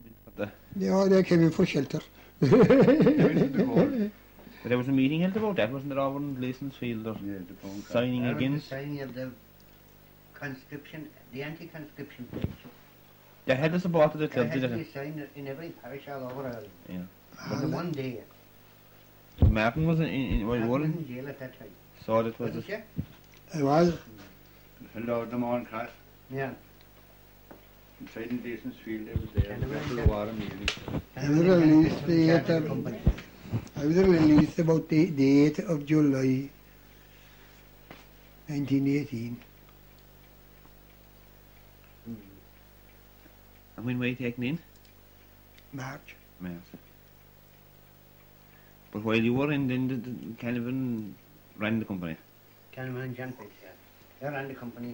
Yeah, they came in for shelter. They went to the court. But there was a meeting held about that, wasn't there, over in Gleason's Field, or Yeah, the phone call. signing That was against? the signing of the conscription, the anti-conscription petition. They had the support of the It club, has to did be it? signed in every parish all over Ireland. Yeah. For the one day. Martin was in I was Warren, in jail at that time. so it was. Wasn't you? It was. Hello, the morning class. Yeah. Inside in Jason's Field, they was there. And the After the man- war meeting. I was released I was released about the 8th of July 1918. And when were you taken in? March. March. But while you were in, then the Canavan ran the company. Canavan and John Pitts, yeah. They ran the company.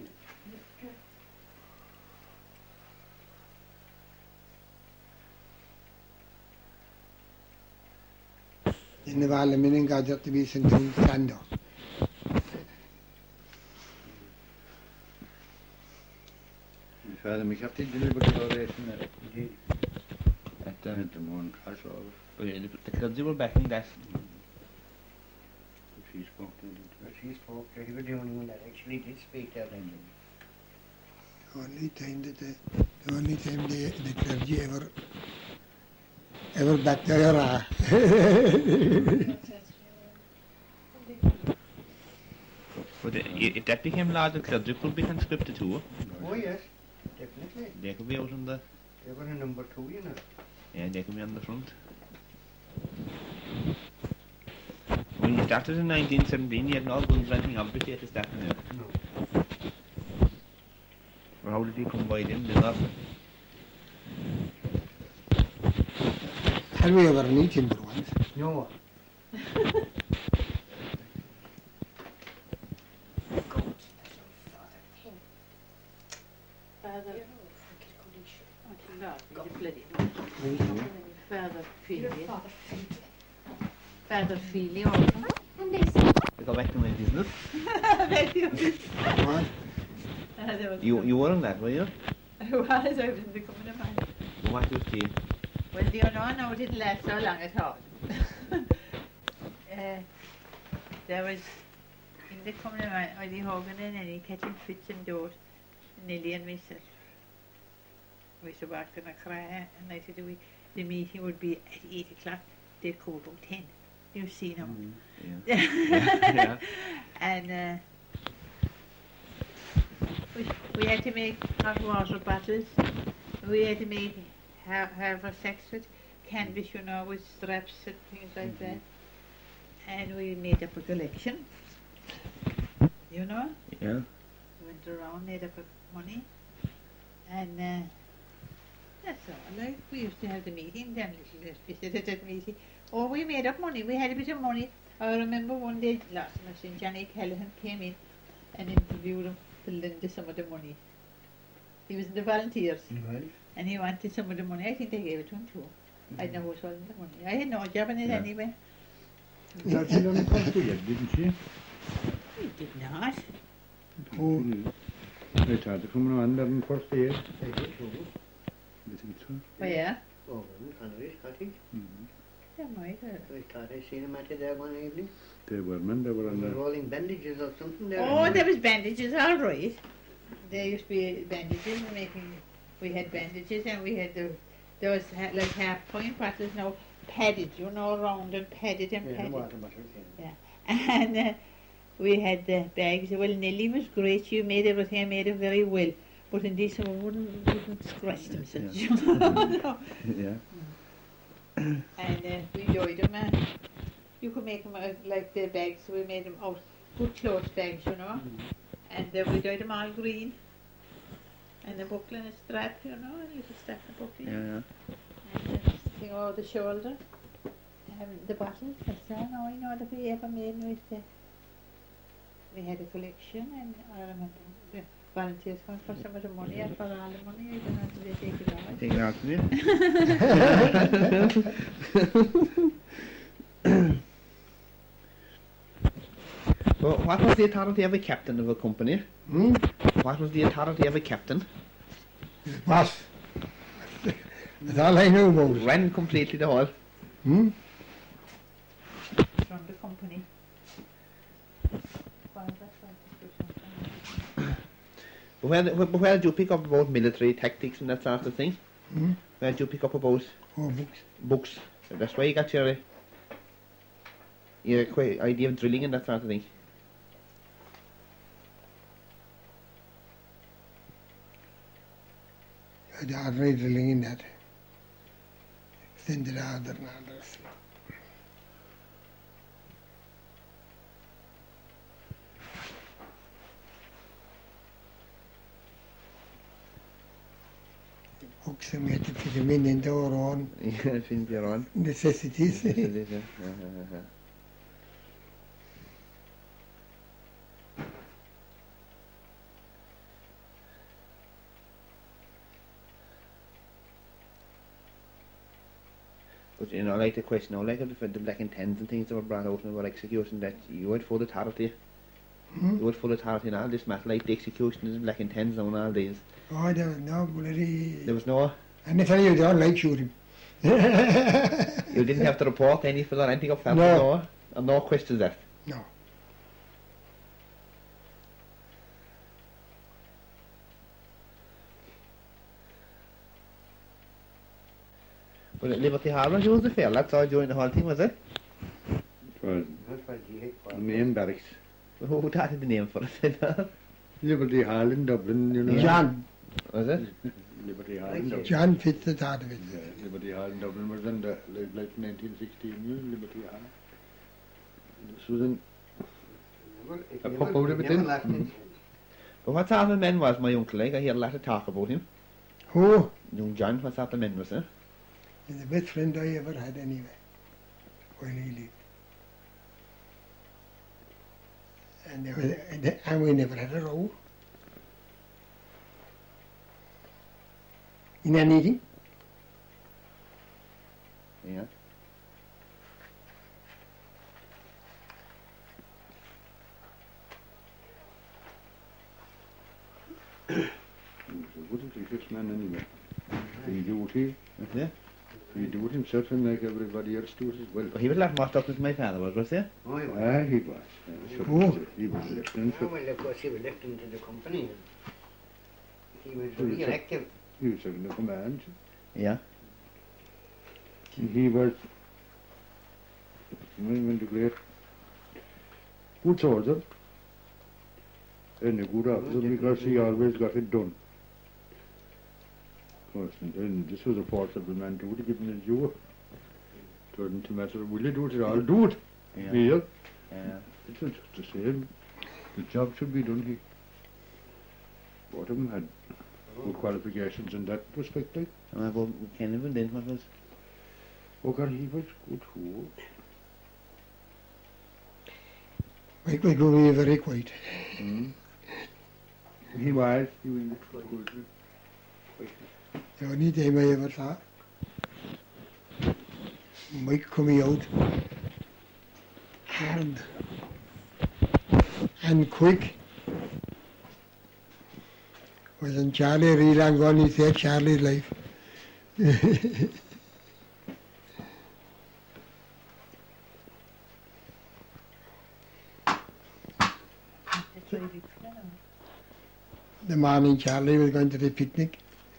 In the Valley and got to be sent to Sando. My father, my captain, delivered the oration At at the morning class over. the clubs were backing that. She spoke to them. She spoke, he was the only one that actually did speak that language. The only time the clergy ever backed their But if that became law, the clubs could be conscripted too. Oh yes, definitely. They could be out on the, They were a number 2, you know. yeah, they could be on the front. When you started in 1917, you had no guns or anything, obviously, at the start. No. Or how did you come by them? Did not? Had we ever any timber once? No. Father Feely To go back to my business. What? You were on that, were you? I was over in the coming of mine. What you see? Well, do you know, no, it didn't last so long at all. There was, in the coming of mine, Eddie Hogan and Annie catching fits and doors, Nelly and myself. We used to walk in a cry, and I said, the meeting would be at 8 o'clock, they'd call about 10. You see now. Yeah. Yeah. And we had to make hot water bottles. We had to make however sex with canvas, you know, with straps and things like that. And we made up a collection, you know. Yeah. We went around, made up a money, and that's all. Like, we used to have the meeting, then little visit at that meeting. Oh, we made up money. We had a bit of money. I remember one day last month, Johnny Callahan came in and interviewed him to lend us some of the money. He was in the volunteers, Right. and he wanted some of the money. I think they gave it to him too. I know who was holding the money. I had no job in it anyway. That she only come to you, didn't she? We did not. Who? They tried to come around there in the first year. They did too. You think so? Oh yeah? Oh, in Connery's cottage. Yeah, might have. I thought I seen him at there one evening. They were men, they were on the... Rolling bandages or something there. Oh, there was bandages, all right. There used to be bandages, we had bandages, and we had there was like half-point bottles now, padded, you know, round and padded and Yeah, padded. water bottles, yeah. And we had the bags. Well, Nellie was great. She made everything. I made it very well. But in this, one wouldn't scratch themselves. Yeah. You know? Yeah. And we dyed them. You could make them like the bags. We made them out good clothes bags, you know. And we dyed them all green. And the buckle and the strap, you know. And you could strap the buckle. Yeah. And thing over the shoulder. The bottle. That's all now I know that we ever made with the. We had a collection, and I remember the volunteers coming for some of the money. I got all the money. I don't know if they take it out. Take it out of you. Well, what was the authority of a captain of a company? What was the authority of a captain? Boss. That's all I know about it. Ran completely the whole. Hmm? From the company. Well, that's what description. Where did you pick up about military tactics and that sort of thing? Hmm? Where did you pick up about Oh, books. books? That's why you got your idea of drilling and that sort of thing. The ordinary drilling in that. Extended order and others. Books are made to fit them in into our own Yeah, since you're on. necessities. Yes, it is, yeah. But you know, like the question, like the Black and Tens and things that were brought out and were execution, that you had full authority. Hmm? You had full authority in all this matter, like the executions and Black and Tens and all these. Oh, there was no bloody... There was no, And they tell you they don't like shooting. you didn't have to report anything or anything of that. No. And no questions asked. No. But at Liberty Harbour, you was the fair, that's all during the whole thing, was it? It was That's what he had the main barracks. Who started the name for it? Liberty Hall in Dublin, you know. Yeah. John. Was it? Liberty Hall in Dublin. John fits the thought of it. Yeah, Liberty Hall in Dublin was in the, like 1916, you know, Liberty Hall. This was in, A pop out of it then? But what sort of man was my uncle like? I hear a lot of talk about him. Who? Young John, what sort of man was he? He's the best friend I ever had anyway, when he lived. And, and we never had a row. In anything. Yeah. he was a good religious man anyway. He do it, Yeah. he do it himself and like everybody else do it as well. But he was a lot more stuck with my father, was he? Oh, he was. Ah, he was. Oh. He was lieutenant. Oh, well, of course, he was elected to the company. He was He was very active. He was second in command. Yeah. And he was, when the great good soldier and a good officer because he always got it done. Of course, and this was a forcible man too, to give him his due. It wasn't a matter of will you do it, I'll do it. Yeah. Here. Yeah. It was just the same. The job should be done here. Both of them had good qualifications in that respect. Like. And I go, Ken even then, what was? Oh God, he was good too. We could go very quiet. Mm. He was good. The only time I ever saw Mike coming out and quick was in Charlie Real. I'm going to save Charlie's life. That's very big fellow. The morning Charlie was going to the picnic.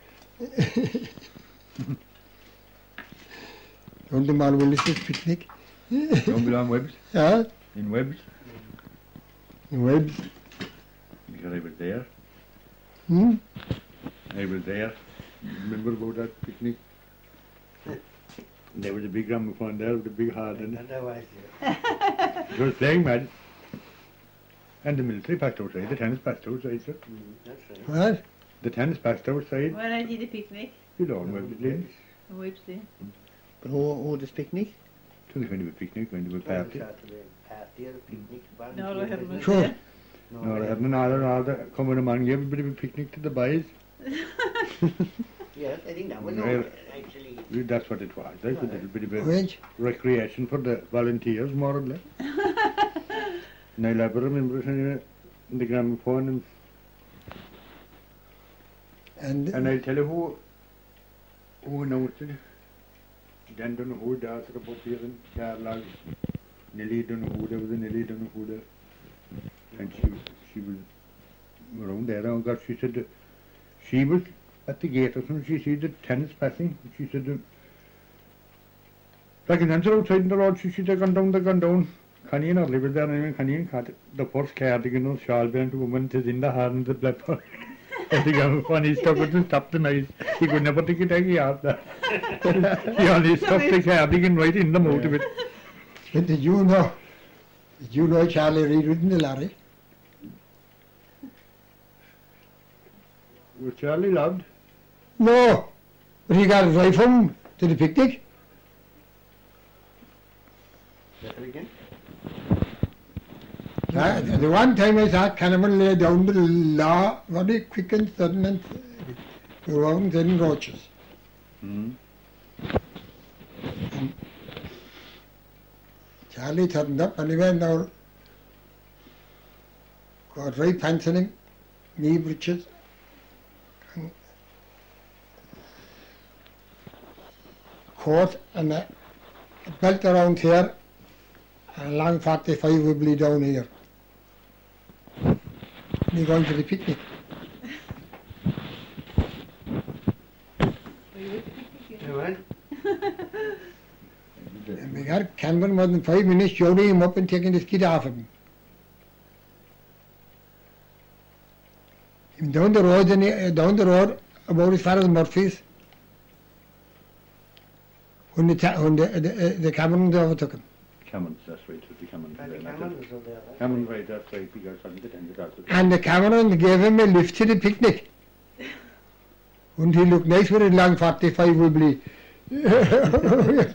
Don't the man Willis's picnic? Don't belong Webbs. Huh? In Webbs. Well, Because I was there. hmm? I was there. Remember about that picnic? There was a big gramophone there with a big heart in it. That was It was playing mad. And the military passed outside, the tennis passed outside, sir. That's right. What? The tennis passed outside. Where I did a picnic, You know, Webbs did. in Webster. But who this picnic? It was kind of a picnic, kind of a party. Party or picnic. No, I haven't. Sure. No, they hadn't all the coming among everybody a picnic to the boys. Yes, I think that was Well, all, actually. That's what it was. Like a little bit of a Which? recreation for the volunteers, more or less. And I'll ever remember it in the gramophone. And And I'll tell you Oh, no, it's Dan don't know who does it about here in Carlisle. Nelly don't know who there was a Nelly don't know who there. And she was around there. And God, she said that she was at the gate or something. She see the tenants passing. She said that like an answer outside in the road. She said they're gone down. Connie and Orly were there and Connie and cut the first cardigan or shawl behind the woman is in the hand of the black boy. I think I'm funny stuff to stop the noise. He could never take it out there. He only stopped the cardigan right in the mouth of it. But did you know Charlie Reid was in the lorry? Was Charlie loved? No, but he got right home to the picnic. That again? The one time I saw Cannibal lay down the law very quick and sudden and wrong then roaches. And Charlie turned up and he went out, got right pantsing, knee breeches, and coat and a belt around here, and a long 45 wibbly down here. And he going to the picnic. And we got Canberra more than 5 minutes showing him up and taking the skid off him. Him down the road about as far as Murphy's when the Camerons overtook him. Camerons, that's right, the Camerons. Cameron was over there. Cameron, right, that's right, he got something to tend to. And the Camerons gave him a lift to the picnic. Wouldn't he look nice with a long 45 wibbly? The cameras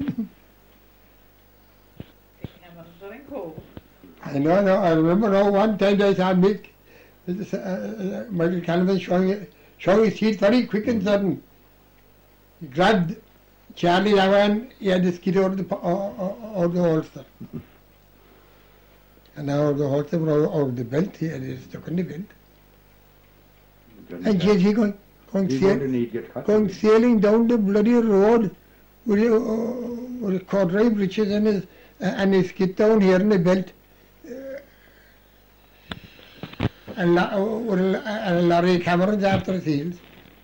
are in cold. I know, I remember now one time I saw Michael Canavan showing his teeth very quick and sudden. He grabbed Charlie Lavan, he had the skid out of the holster. And out of the holster, out of the belt, he had it stuck in the belt. And he going sailing down the bloody road with corduroy breeches and his skid down here in the belt. And a lorry Camerons after his heels.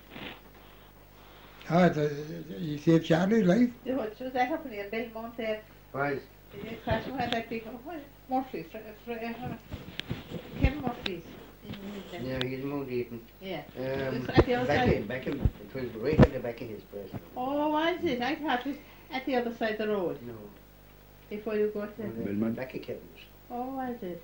He saved Charlie's life. What was that happening in Belmont there? Why? The crash had that big Murphy's, Kevin Murphy's. Yeah, he's moved Eton. Yeah. Back in, it was right at the back of his place. Oh, was it? I thought it was at the other side of the road. No. Before you go to... Belmont. Back of Kevin's. Oh, was it?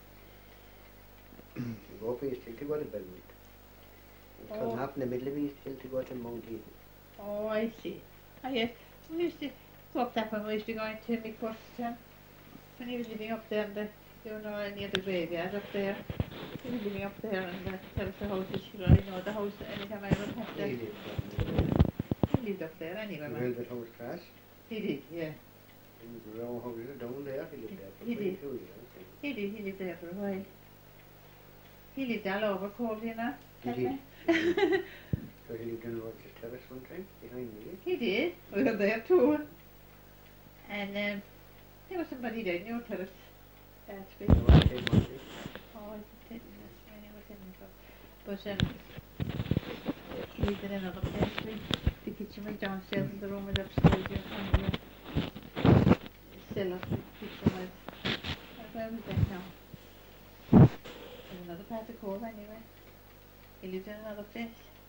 You go for his hill to go to Belmont. It comes up in the middle of his hill to go to Mount Eton. Oh, I see. Oh, yes. We used to go up that when we used to go into Mick when he was living up there in the, near the graveyard up there. He was living up there and there was the house, the house, anytime I went up there. He lived up there anyway, man. Velvet House Class. He did, yeah. In the row house down there, he lived there for He did. 22 years. He lived there for a while. He lived all over Cove, Did that he? man. So he lived in Roger's Terrace one time, behind me. He did. We were there too. And there was somebody there in your terrace last week. So I came one day. Oh, I didn't tell you. But he lived in another place. The kitchen was downstairs and the room was upstairs. And the cellar, the kitchen was. Where was that now? There's another part of Cove anyway. He lived in another place.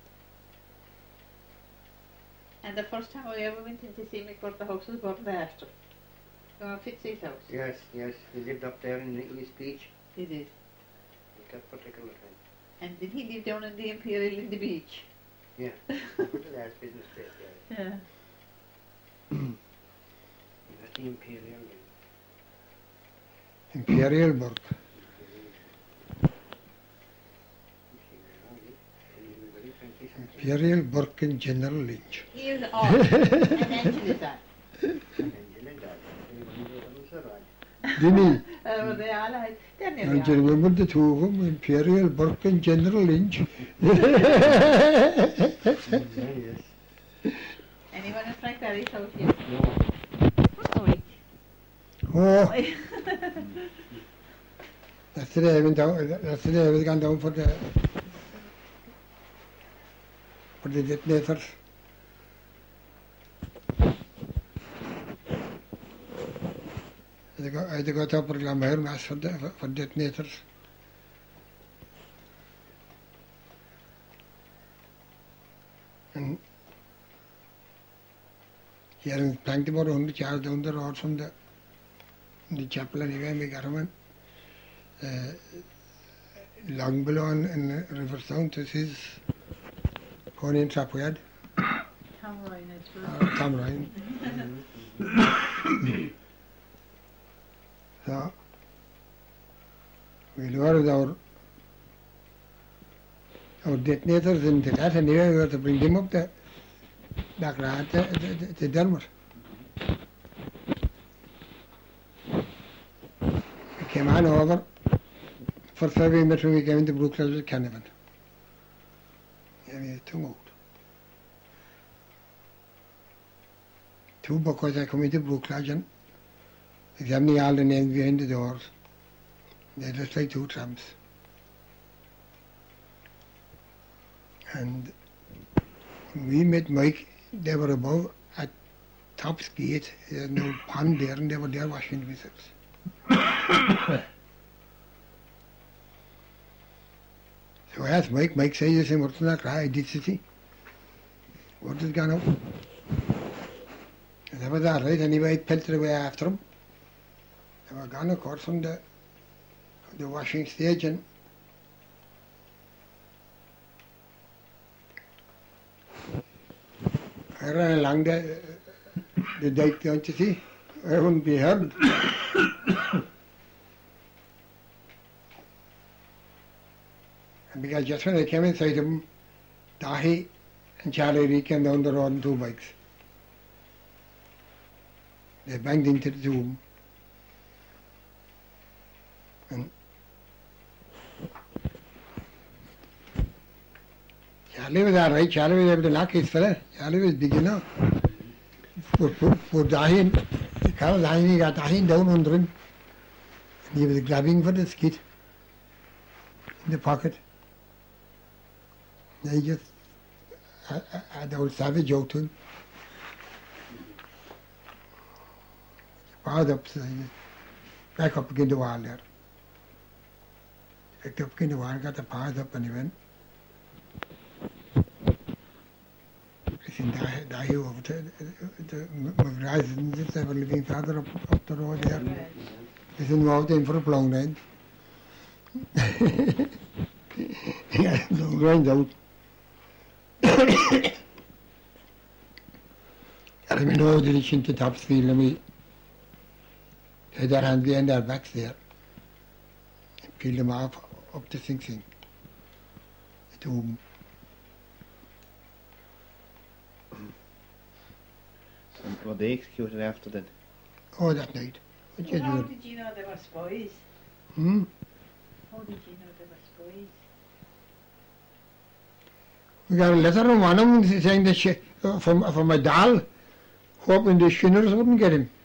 And the first time I ever went in to see Mick the house was Gordon Ashton. Fitz's house. Yes, he lived up there in the East Beach He did. at that particular time. And did he live down in the Imperial in the beach? Yeah, good to last business place there. Yeah. That's the Imperial. Imperial Burke. Imperial Burke and General Lynch. He was odd. And Angela's that. Didn't he? Well, they all had. They're And nearly do you all. remember the two of them, Imperial Burke and General Lynch? Yes. Anyone at Frank Barry's house yet? No. Oh, Oh, right. that's the day I went down, that's the day I was gone down for the detonators. I had to go to Upper Glamire Mass for detonators. And here in Planked about 100 yards down the road from the chapel anyway, we got him long below in Riverstone to his pony and trap we had, Tom Ryan, I suppose. Tom Ryan. So, we lowered our detonators into that anyway, we were to bring them up to Dakra to Dermot. We came on over. First time we met when we came into Brooklyn with Canavan. Yeah, we had 2 out. 2 because I come into Brooklyn and examining all the names behind the doors. They're just like 2 tramps. And we met Mike, they were above at Top's Gate, there's no pond there, and they were there washing themselves. So I asked Mike, Mike said, you say, what's in that cry? I did see. What has gone up? And that was all right, anyway, I pelted away after him. They were gone, of course, from the washing stage, and I ran along the dike, don't you see? I wouldn't be heard. And because just when I came inside him, Dahi and Charlie Ree came down the road on 2 bikes. They banged into the 2. And Charlie was all right. Charlie was able to knock his fella. Charlie was big enough. For Dahin, Carl Dahin, he got Dahin down under him. And he was grabbing for the skid in the pocket. They just had the old savage out to him. Powered up, so he back up against the wall there. Picked up against the wall, got the paws up, and he went. I think Dahi over to McGrath, and just they were living further up the road there. He's involved in for a plowing line. Yeah, so grind out. I mean, no direction to Topsfield, and we had our hands behind our backs there. Peeled them off up to Sing Sing. To So were they executed after that? that night. What you How do? did you know they were spies? Hmm? How did you know they were spies? We got a letter from one of them saying that from a doll, hoping the Shinners wouldn't get him.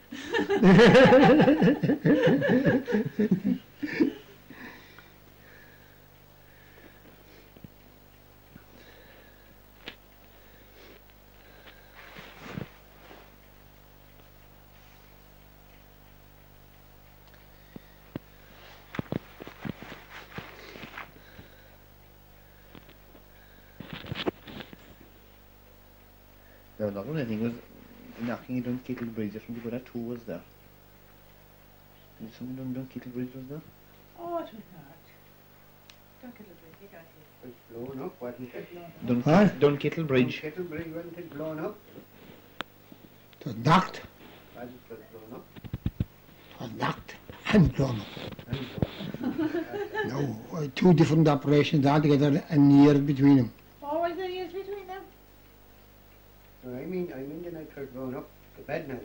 The other one I think was knocking it on Kittle Bridge. I think about 2 was there. Did someone done Kittle Bridge was there? Oh, it was not. Don't get it, you got it. It was blown up, wasn't it? Dun Kittle Bridge. Kettle Bridge, wasn't it blown up? It was knocked. Wasn't it blown up? It was knocked and blown up. And blown up. No, 2 different operations altogether and years between them. Oh, was there years between them? No, I mean the night it was blown up, the bad night.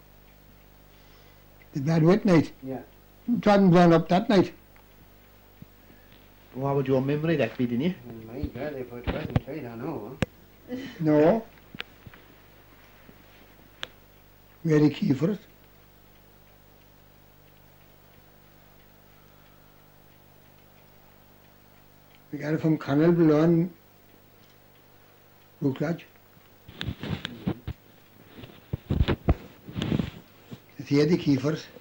The bad wet night. Yeah. It wasn't blown up that night. What would your memory that be, didn't you? And my God, if it wasn't, I don't know. Huh? No. very key for it. We got it from Colonel Blown, Brook Lodge. He had the key for it.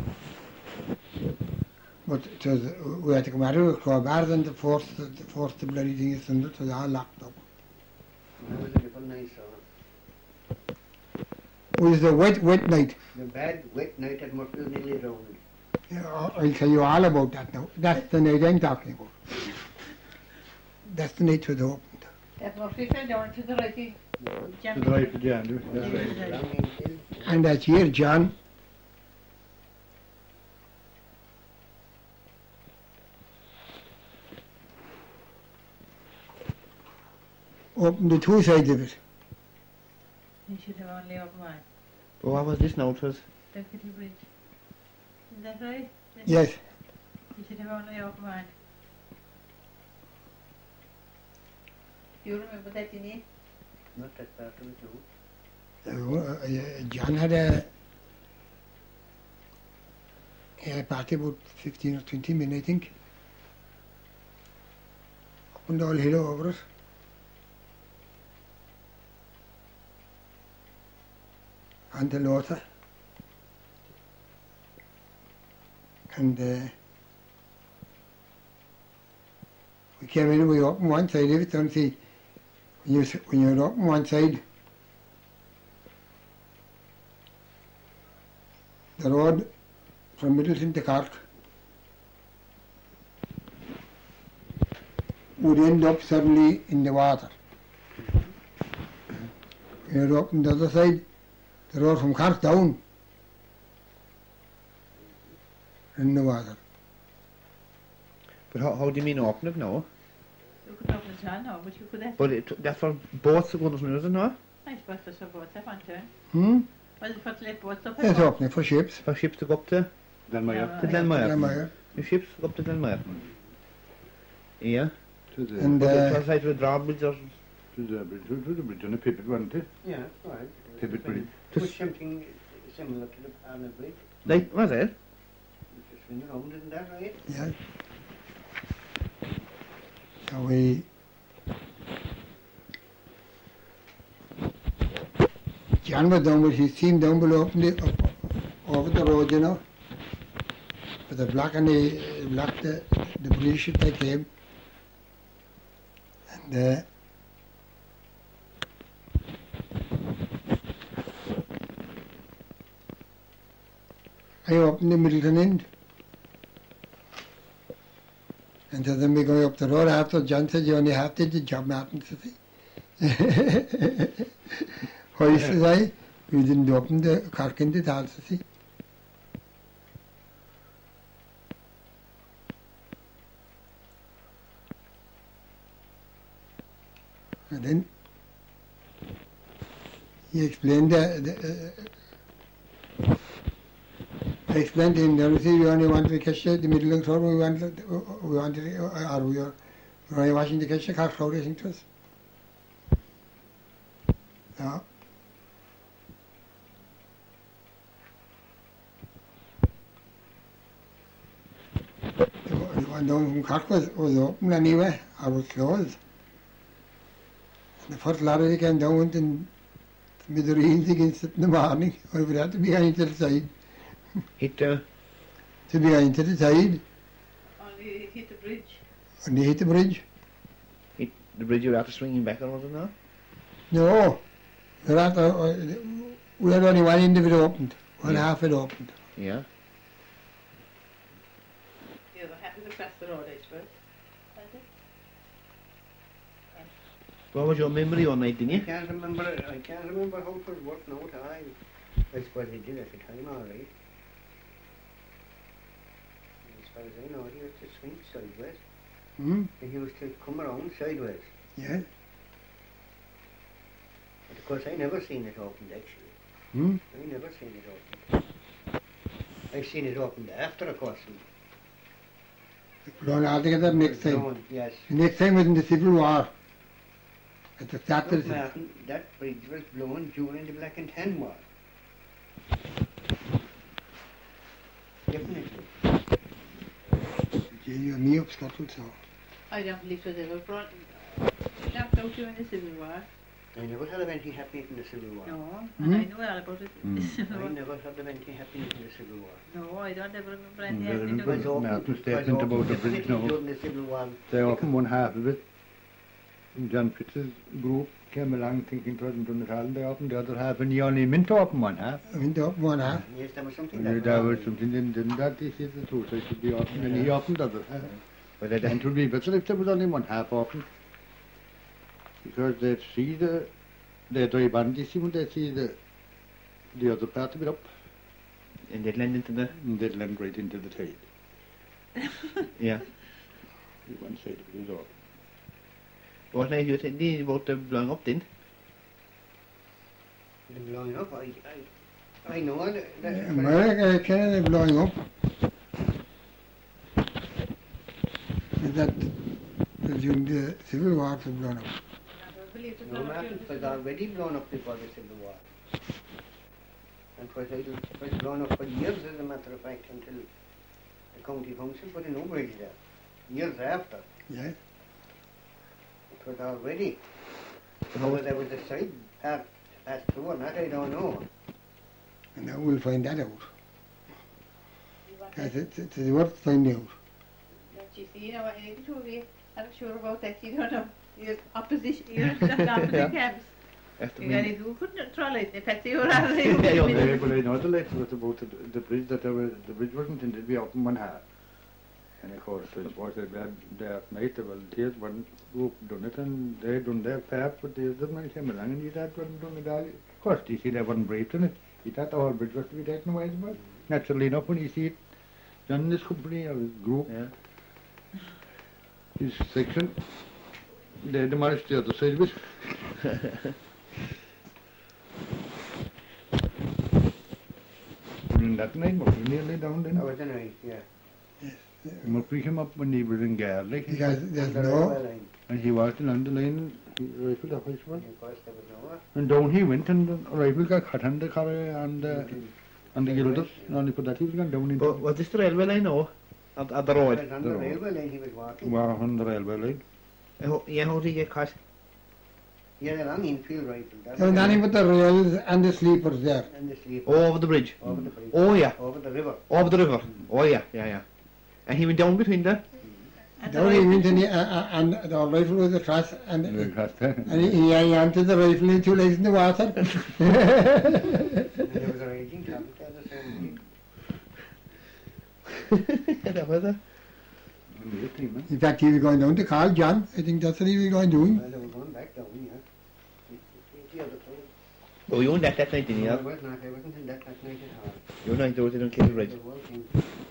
But it was, we had to come out of the crowbar and the force the bloody thing is under, so they all locked up. That was a different night, so. It was a wet night. The bad, wet night at Murphy's nearly drowned. Yeah, I'll tell you all about that now. That's the night I'm talking about. That's the night it was opened. That Murphy fell down to the right. To the right of Jan, that's right. Drowning still. And that year, John, opened the two sides of it. He should have only opened one. But what was this now? It was The Kitty Bridge. Is that right? Yes. He should have only opened one. You remember that, didn't you? Not that part of it, no. John had a party about 15 or 20 men, I think. Opened all hill over it. And the Lotha. And we came in and we opened one side of it, and see, when you open one side, the road from Middleton to Cork would end up suddenly in the water. When you open the other side, the road from Cork down in the water. But how do you mean open it now? You could open it all now, but you could have. But that's for boats to go on, isn't it? No? I suppose there's some boats up on turn. Hmm? Was it for to let boats up? It's opening for ships. For ships to go up to Glenmire. to Glenmire. Glenmire. The ships go up to Glenmire. Yeah. To the, And But it was like with drawbridge or to the bridge on a pivot, wasn't it? Yeah, right. Pivot bridge. It was something similar to the Parnell Bridge. like was it? It just went around, isn't that right? Yeah. So we John was down with his team down below up over the road, you know. But the block and the British they came. And I opened the Middleton end. And so then we go up the road after John said you only have to do the job Martin to see. Why says I? We didn't open the Cork end at all to see. And then he explained I explained to him, we only wanted to catch the middle of the road, we were only watching to catch the Cork road, I think it was. Yeah. The one down from Cork was open anyway, or was closed. And the first lorry came down and with the rails against it in the morning, I would have to be going to the side. Hit To be going to the side, Only hit the bridge. and they hit the bridge. the bridge. You were after swinging back or was it not? No, we had only one end of it opened, one half it opened. Yeah. The other half is across the road, I suppose. Was it? What was your memory on night, didn't I you? can't remember how it was worked out. I suppose he did at the time, all right. As far as I know, he used to swing sideways, Hmm? and he used to come around sideways. Yeah. But of course, I never seen it opened, actually. Hmm? I never seen it opened. I seen it opened after, of course. Blown altogether next time. Yes. The next time was in the Civil War. At the start of Look, the Martin, that bridge was blown during the Black and Tan War. Definitely. You're knee up Scotland, so. I don't believe it was ever brought knocked out during the Civil War. I never heard of anything happening in the Civil War. No, and I know all about it. Mm. The Civil I War. never heard of anything happening in the Civil War. No, I don't ever remember anything There happening. is about a it. all- Martin's it was statement all about the bridge definitely now. during the Civil War. They opened one half of it. And John Fitz's group came along thinking it wasn't done at all. They opened the other half, and he only meant to open one half. I mean, up one half. Yes, there was something And that there was wrong. something in that this is the truth. I should be open, and he opened the other half. But I And don't. it would be better if there was only one half open, because they'd see the dry bandits, when they'd see the other part of it up, And they'd lend into the. and they'd land right into the tide. Yeah. One side of it was open. What I heard about the blowing up then. The blowing up, I know that. America, Canada blowing up. That during the Civil War was blown up. I believe it No, was Martin was already blown up before the Civil War. And it was blown up for years, as a matter of fact, until the county council put a new bridge there. Years after. Yeah. It was already. How Whether there was a side path passed through or not, I don't know. And now we'll find that out. Because it's worth finding out. But you see, you know, any two of you, I'm sure about that. You don't know. You're opposition. You're in opposite camps. after You me? gotta do couldn't troll it. If that's your other, Yeah, yeah, Yeah, but I know the letter was about the bridge, that the bridge wasn't intended to be open one half. And of course, I suppose that night the volunteers, one group done it, and they done their part, but the other man came along and he thought wasn't done it all. Of course, you see, they wasn't brave in it. He thought the whole bridge was to be taken away, but naturally enough, when he see it, John and his company, or his group, Yeah. his section, they demolished the other side of it. And that night, we were nearly down then. That was the night, yeah. Murphy came up when he was in Garlic, Because there's On the no, railway line. and he walked along the line, rifled up his one. And of course, there was no And down he went, and the rifle got cut on the car and the gilders. And only for that he was gone down into Was this the railway line or at the He road? was on The the road. railway line he was walking. Wow, on the railway line. Yeah, how did he get caught? He had a long infield rifle. That's there was nothing but the rails and the sleepers there. And the sleep Oh, over the bridge. over the bridge. Oh, yeah. Over the river. Over the river. Oh, yeah, yeah, yeah. And he went down between the. And Down he went and the rifle was across and he emptied the rifle in 2 legs in the water. And there was a raging traffic there the same night. That was it. In fact, he was going down to call John. I think that's what he was going doing. Well, they were going back down, yeah. The other side. Oh, you were that night, didn't you? No, I was not. I wasn't in that night at all. You were not, those don't kill the bridge. There was in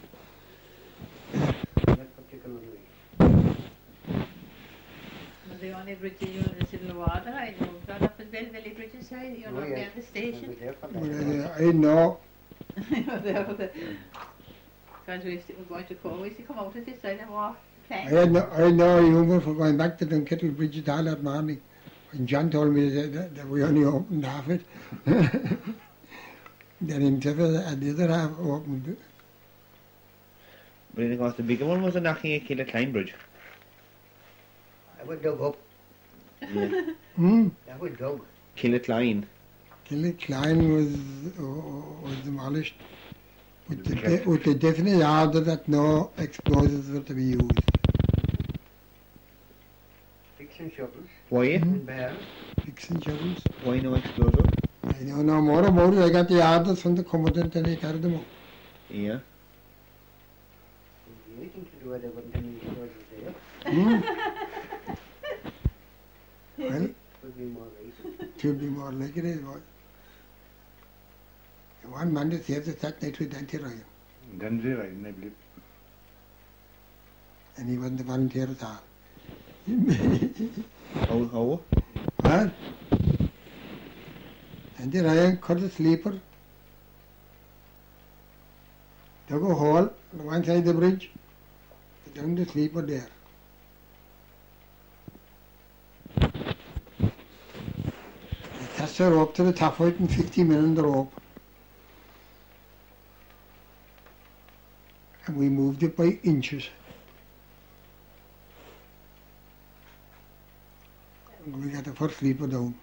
that particular night. Well, the only bridge in the Civil War that I know, gone up in Bellville Bridge inside, you know, Oh, yeah. down the I station. was there for But that. I know, Because we were going to call, we used to come out at this side and walk, I plank. had no humour for going back to Dunkettle Bridge at all that morning. When John told me that we only opened half it, then himself and the other half opened. But of course, the bigger one was a knocking a Killer Klein Bridge. I was dug up. Yeah. That was dug. Killer Klein. Killiklein was demolished with the definite order that no explosives were to be used. Picks and shovels. Why? And bears. Picks and shovels. Why no explosive? I don't know more about it. I got the orders from the commandant and I carried them out. Yeah. Anything to do with it, wasn't any explosives there. Well, Would be more right. it should be more like it is. But one man that saved us that night with Dante Ryan, Then they right, I believe. and he wasn't a volunteer at all. How? Huh? Dante Ryan cut a sleeper, dug a hole on one side of the bridge, down the sleeper there. Attached the rope to the top of it and 50 men on the rope. and we moved it by inches. We got the first sleeper down.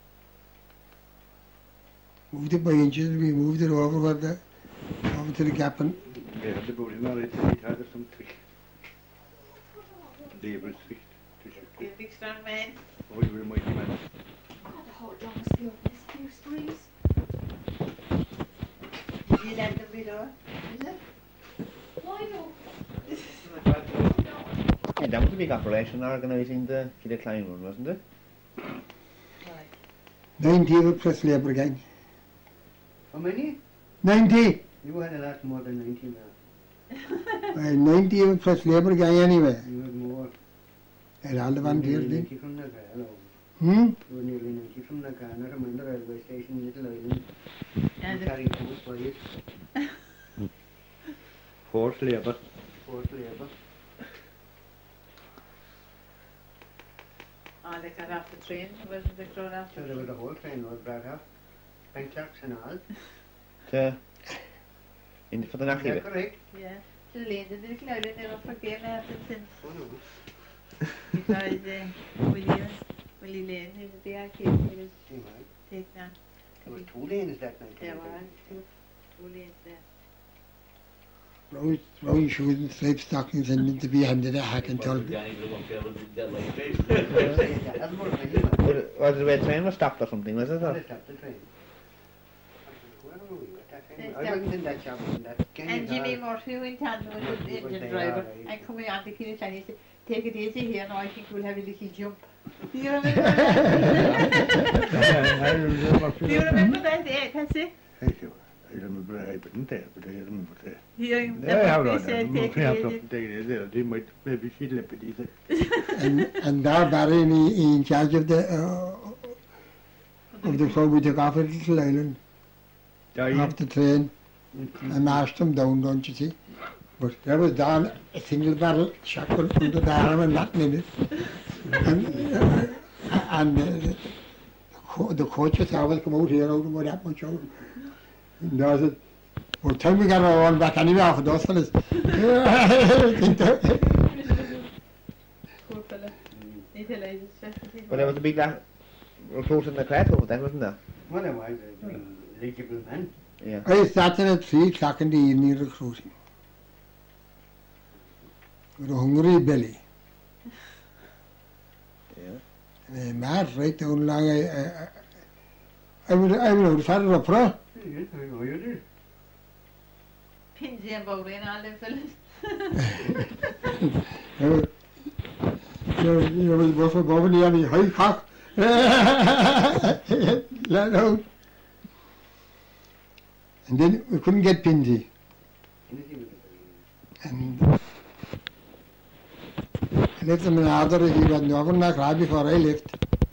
Moved it by inches, we moved it over to the gap, and They had the building already, it had some trick. They were trick. He's a big strong man. Oh, you were a mighty man. God, the whole long still this few streets. Did you let them below? Is it? Why no? Yeah, that was a big operation organising the Killecline one, wasn't it? 90 of it press labour gang. How many? 90! You had a lot more than 90 now. 90 of it press labour gang anyway. You had more. And all the You were volunteers nearly did. 90 from Nagar. Hmm? You were nearly 90 from Nagar. I remember the railway station, Little Island. And You the carried food by it. Forced labour. Forced labour. they got off the train, wasn't they thrown off So the there was train? a whole train was brought up. Bank clerks and all. For the Is Knackley that bit. correct? Yeah. So the Little Island never forgave nothing since. Oh no. Because Willie Lane, who's the arcade, he was See, right. taken on. There were 2 lanes that night. There were two lanes there. Throwing shoes and striped stockings and them to be handed a hack and told. That's more than you. Was it where the train was stopped or something, was it? They Or? stopped the train. Where were we at that They time? I wasn't in that shop. In that And Jimmy Murphy went on with the engine driver and coming on the Killis and he said, take it easy here now, I think we'll have a little jump. Do you remember that? I remember. Do you remember that, Cassie? I remember I wasn't there, but I remember that. Hearing the Yeah, Murphy said, take it easy. Take it easy. They might, maybe she'd let it easy. And there Barry in charge of the crew. We took off at Little Island off the train and mashed them down, don't you see? But there was down a single barrel shotgun under the arm and nothing in it. And the coaches always come out here out about that much out. And there was it. Well, time we got our own back anyway off of those fellas. Poor fella. He tell us it's But there was a big recruit in the class over there, wasn't there? Well, I was an eligible man. Yeah. I started at 3 o'clock in the evening recruiting. With a hungry belly. Yeah. And a mad right down along. I would have started up for Yes, I know you did. Pinsy and Bowie and all them fellas. You was both above the other high cock. Let out. And then we couldn't get Pinsy. And I left him in order. He was never knocked right before I left.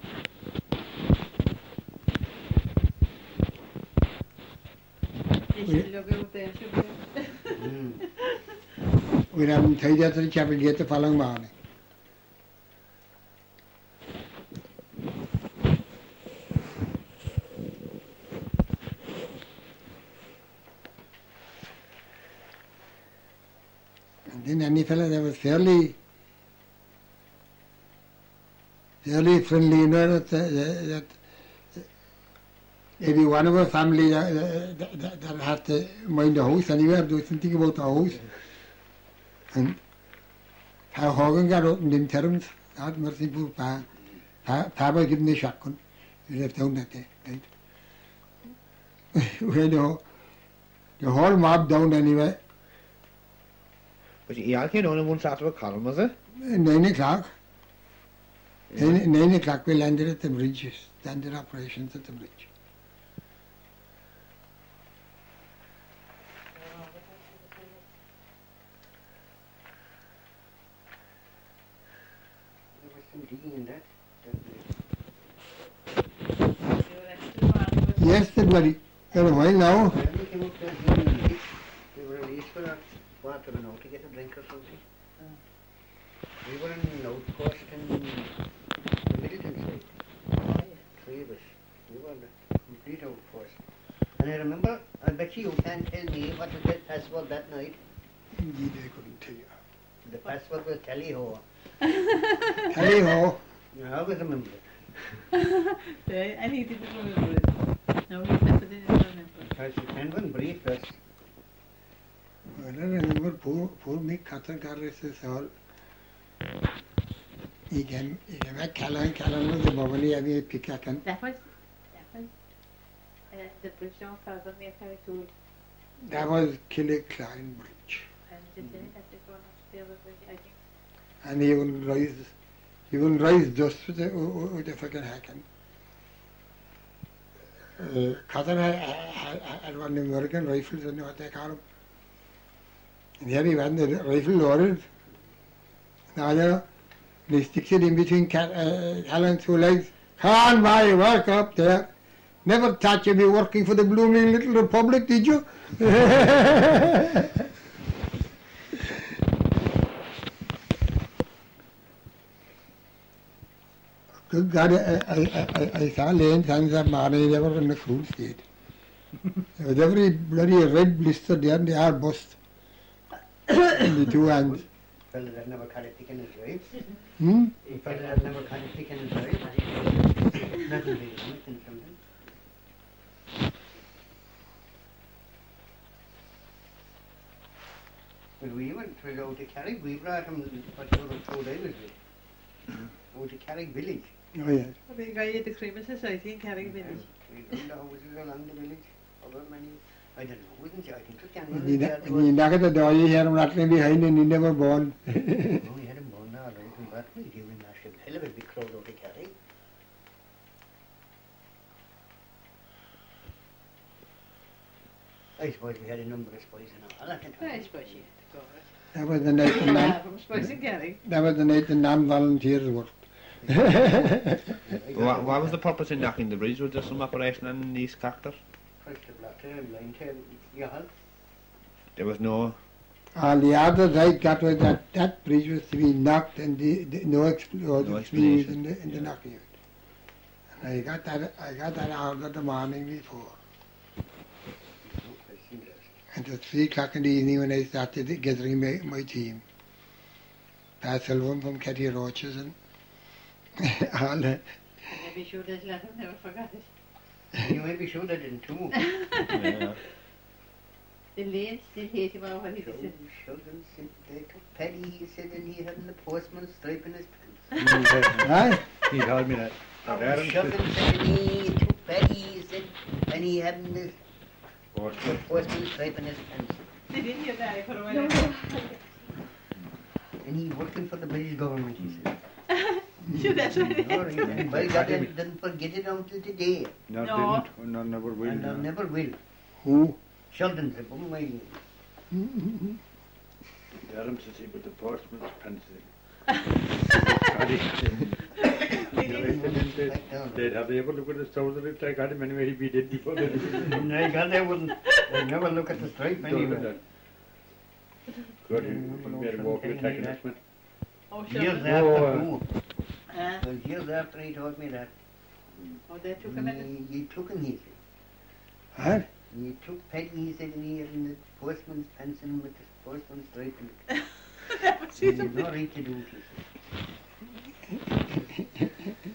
They should look out there, should they? We had him tied out to the chapel gate the following morning. And then any fella that was fairly friendly, you know, that maybe one of our family that had to mind the house anywhere, do something about the house. And how Hogan got out in them terms, God mercy poor Pa. Pa was given the shotgun. He left down that day, right? We had the whole mob down anyway. But you all came down in one sort of a column, was it? 9 o'clock. 9 o'clock we landed at the bridge, standard operations at the bridge. There was some digging in that. Yes, the bloody. Got a while now. When we came up there, we were released for a water and out to get a drink or something. We were in an outpost in the Middleton side. 3 of us. We were the complete outpost. And I remember, I bet you can't tell me what was that festival that night. Indeed, I couldn't tell you. The password was tally-ho. Tally-ho. I always remember it. And he didn't remember it. No, he never did remember it. Because the pen one brief was Well, I remember poor Mick Cutter got this all. He came back Callan was the Bobani, I mean, Pickacan. That was the bridge down further near Carrickool. That was Killicline Bridge. And then they had to go up the other bridge, I think. And he wouldn't rise just with the fucking hacken. Cutter had one American rifles, you know what they call them. And here he went, the rifle loaded. Now, he sticks it in between Callan's two legs. Come on, boy, work up there. Never thought you'd be working for the blooming little republic, did you? Good God, I saw Lane Sons of Marnie, they were in a cruel state. There was every bloody red blister there and they all bust in the two hands. fella that never caught a tick in his life. Hmm? A fella that never caught a tick in his life. Nothing big on it in something. When we went to go to Carrick, we brought him whatever 2 days ago. Go to Carrick village. Oh, yes. I think I had the Creamer Society in Carrick Village. We run the houses along the village. Over many, I don't know, wasn't it? I think it can. And you knock at the door, you hear him rattling behind and he never born. Oh, we had him born now, right? We got we gave him a hell of a big crowd out of Carrick. I suppose we had a number of spies and all that. I suppose you had to go. That was the night the Yeah, non, from Spice in Carrick. that was the night the non-volunteers worked. What was the purpose in knocking the bridge? Was there some operation in these characters? First the black tail, line tail, yeah. There was no... All the orders I got was that bridge was to be knocked and no explosives to be used in the knocking of it. And I got that order the morning before. And it was 3 o'clock in the evening when I started gathering my team. Pat Sullivan from Ketty Roaches and all that. Maybe sure that let him never forgot it. You may be sure they didn't too. Yeah. The Lane still hate him over what he So said. Sheldon said they took Paddy, he said, and he had the postman stripe in his Right? He told me that. pants. Adam Sheldon said, and he took Paddy, he said, and he had the postman stripe in his pants. They didn't hear that for a while. No. And he working for the British government, he said. Sure, that's right. No, right, and by God, I didn't forget it until today. No, No. didn't. No, never will. And I no. never will. Who? Sheldon said, oh my. Adam says he put the postman's pencil. They'd have ever look at the trouser, it's like Adam anyway, he did before they My God, they wouldn't. They never look at the stripe anyway. Good, you better walk with taking us, man. Oh, Years sure. after, Oh, too. Uh, Well, years after he told me that. oh, they took him in. He took him, he said. Huh? He took Paddy, he said, and he had in the postman's pencil with the postman's stripe in it. That was He his had no right to do it, he said.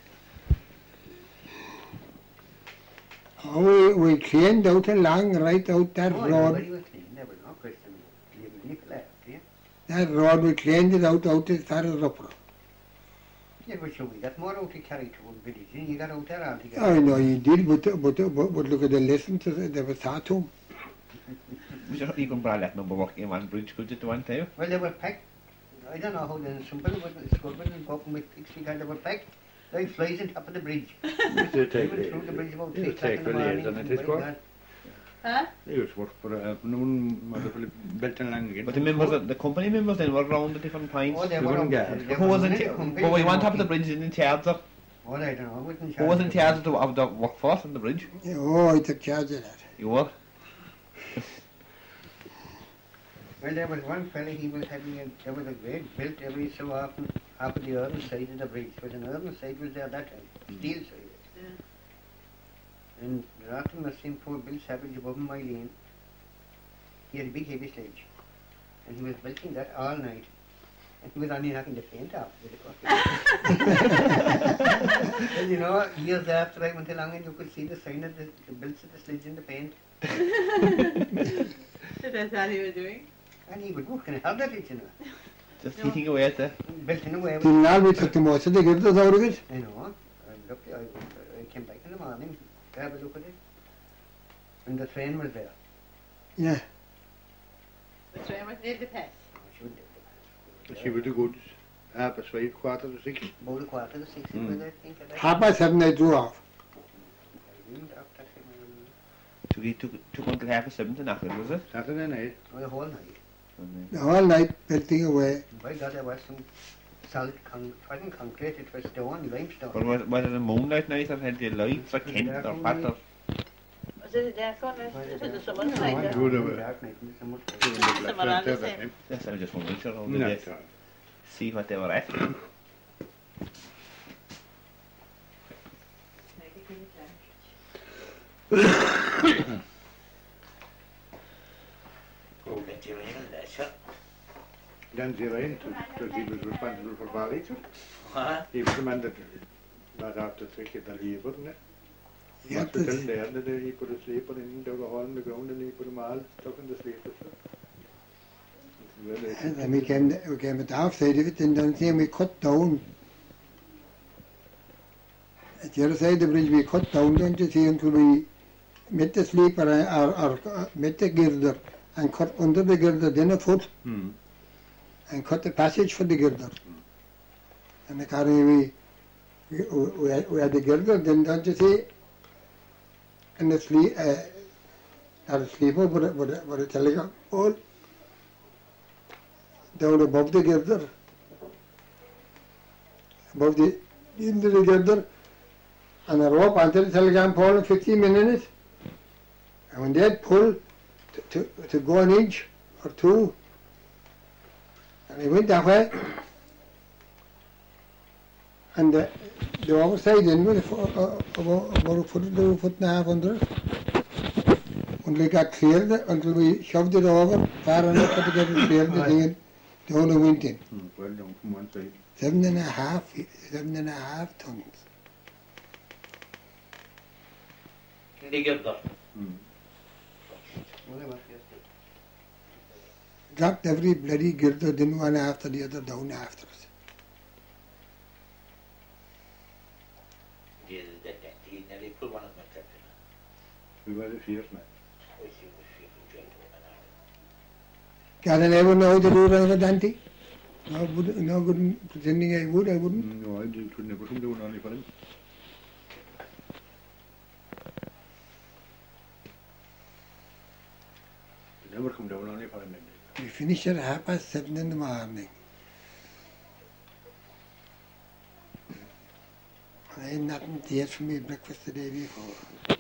Oh, we cleaned out along right out that Oh, road. everybody was clean, there was no question. Even Nicola, yeah. That road, we cleaned it out as far as Ruppra. Yeah, but sure, we got more out to carry to one village, and you got out there altogether. I know you did, but look at the lessons they were taught to him. You can probably let number working in one bridge, could you, at one time? Well, they were packed. I don't know how the simple was Scotland and Copen with picks because they were packed. Like flies on top of the bridge. It'll We take, went through the bridge about 3 it'll o'clock take in the for years, morning. and it is by what? God. Huh? He was work for noon, belt and lang again. But the members, the company members then were round at different points. Oh, they They were wouldn't out- get they Who were was in really charge? company But we went up working. the bridge in charge of. Oh, I don't know. I wasn't Who was in charge of of the workforce on the bridge? Oh, I took charge of that. You were? Well, there was one fella, he was having there was a grate built every so often up at the other side of the bridge. But another side was there that time, steel side. Yeah. And Rotten must seen poor Bill Savage above my lane. He had a big heavy sledge. And he was belching that all night. And he was only knocking the paint off with it. And you know, years after I went along and you could see the sign of the belts of the slits in the paint. So that's all you were doing? And he would go, can I have that, you know? Just eating away at the... Belting away with Till now we took the most of the girders out of it. I know. I came back in the morning to have a look at it. And the train was there. Yeah. The train was near the pass. She would She was a good 5:05, 5:45. about a quarter to 6 Mm. it was, I think. At that 7:30 I drew off. I didn't after Took until 7:30 to knock it, was it? Saturday night. the whole night. The whole night belting away. By God, there was some solid wasn't concrete, it was stone, limestone. But was it a moonlight night or had the lights or Kent or what or... Was it a dark one? Was it the summer No, night? I would have a- dark night, in the summer. Some around the same. Yes, I was just wondering, sure, how did No, they see what they were at? Dan Zirain, because he was responsible for Barleyton. He was the man that got after to get the lever, wasn't it? He Yeah, was to tell him there that he put a sleeper in, dug a hole in the ground and he put them all stuck in the sleeper. And then we came at the half side of it, and then we cut down. At the other side of the bridge we cut down, don't you see, until we met the sleeper or met the girder and cut under the girder, then a foot, and cut the passage for the girder. And accordingly we had the girder, then don't you see, and the sleeper with a telegraph pole down above the girder, above the end of the girder, and a rope onto the telegram pole and 15 minutes. And when they'd pull to go an inch or two, and they went that way, and the overside in with about a foot and a half under it, until it got cleared, until we shoved it over far enough to get it cleared, the thing down and went in. Well down from one side. 7.5 tons. Dropped every bloody girder, then one after the other down after us. We were the fierce men. Can I never know the route of the Dante? No good pretending I wouldn't. No, I could never come down only for him. Never come down only for him. We finished at 7:30 in the morning. I had nothing to eat for me breakfast the day before.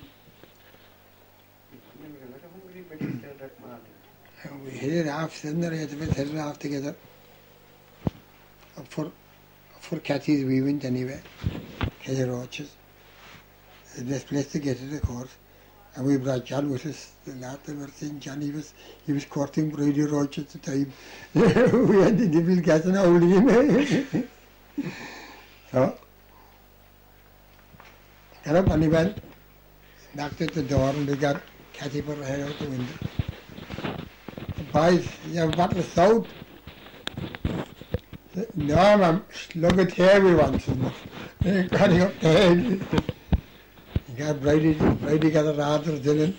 And we headed off, 7 or 8 of us headed off together. Up for Cathy's we went anyway. Cathy Roaches. The best place to get it, of course. And we brought John with us. The lad that was saying John, he was courting Brady Roach at the time. We had the devil gas and holding him. So, got up and he went, knocked at the door and we got Cathy put her head out the window. Boys, you have a bottle of salt? No, ma'am, look at here we want some. Cutting up the head. He got Brady got a rather thin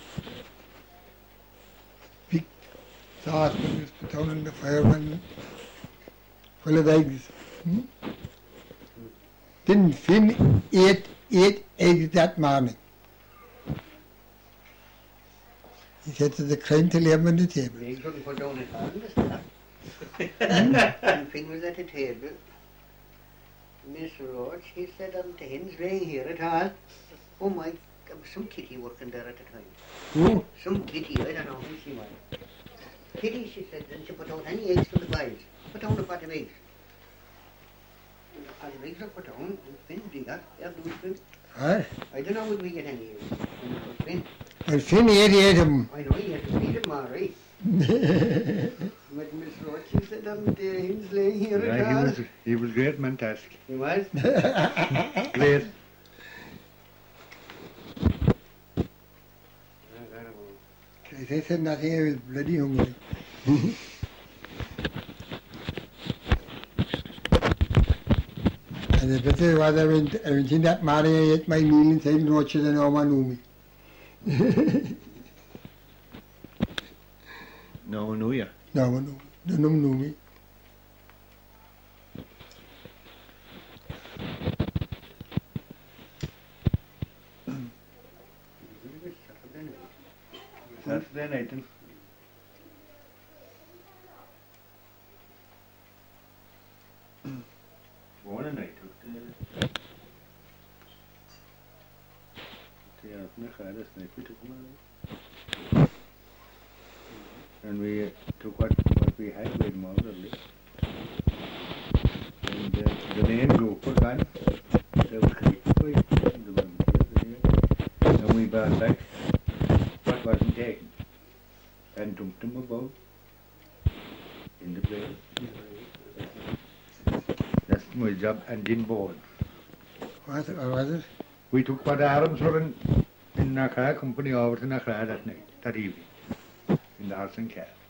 big saucepan was put down in the fire one full of eggs. Then Finn ate eggs that morning. He said to the crane to lay him on the table. The eggs wouldn't put down at all in the stuff. And Finn was at the table. Mr. Roach, he said, the hens laying here at all. Oh my, there was some kitty working there at the time. Who? Some kitty, I don't know who she was. Kitty, she said, didn't you put out any eggs for the boys? Put down a pot of eggs. And the pot of eggs are put down, and Finn did that. Aye. I don't know would we get any eggs. And it was Finn. Well, Finn ate them. I know he had to feed him all right. But Mr. them days laying here Yeah, at all. he was great man task. He was. Great. They said nothing, I was bloody hungry. And the better was I went in that morning, I ate my meal inside Noche and no one knew me. No one knew you. No one knew. None of them knew me. Saturday night. One night. We took them. And we took what we had with more lovely. And the main group was gone. They were creepy. And we brought back what wasn't taken and dumped them above in the place. That's my job and in board. What was it? We took what arms were in Nakra company over to Nakra that night, that evening, in the horse and cart.